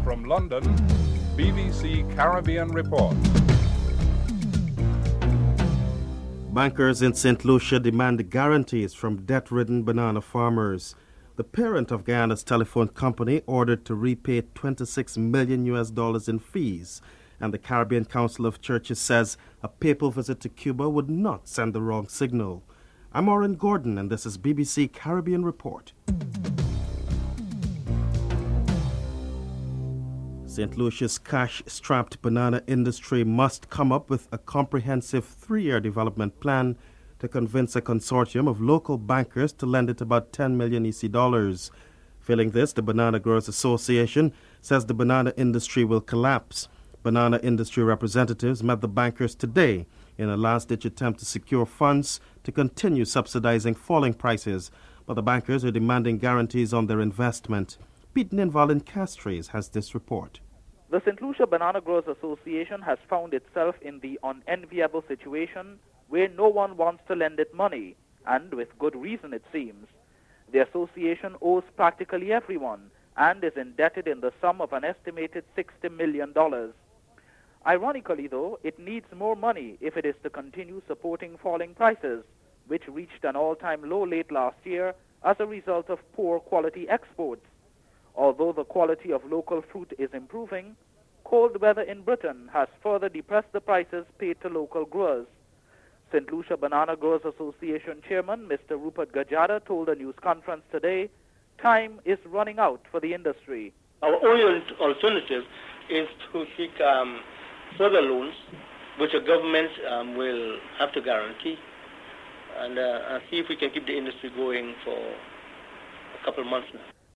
From London, BBC Caribbean Report. Bankers in St. Lucia demand guarantees from debt-ridden banana farmers. The parent of Guyana's telephone company ordered to repay $26 million in fees, and the Caribbean Council of Churches says a papal visit to Cuba would not send the wrong signal. I'm Oren Gordon, and this is BBC Caribbean Report. St. Lucia's cash-strapped banana industry must come up with a comprehensive 3-year development plan to convince a consortium of local bankers to lend it about $10 million EC dollars. Failing this, the Banana Growers Association says the banana industry will collapse. Banana industry representatives met the bankers today in a last-ditch attempt to secure funds to continue subsidizing falling prices, but the bankers are demanding guarantees on their investment. Pete Ninval in Castries has this report. The St. Lucia Banana Growers Association has found itself in the unenviable situation where no one wants to lend it money, and with good reason it seems. The association owes practically everyone and is indebted in the sum of an estimated $60 million. Ironically, though, it needs more money if it is to continue supporting falling prices, which reached an all-time low late last year as a result of poor quality exports. Although the quality of local fruit is improving, cold weather in Britain has further depressed the prices paid to local growers. St. Lucia Banana Growers Association Chairman Mr. Rupert Gajada told a news conference today, time is running out for the industry. Our only alternative is to seek further loans, which the government will have to guarantee, and see if we can keep the industry going for a couple of months now.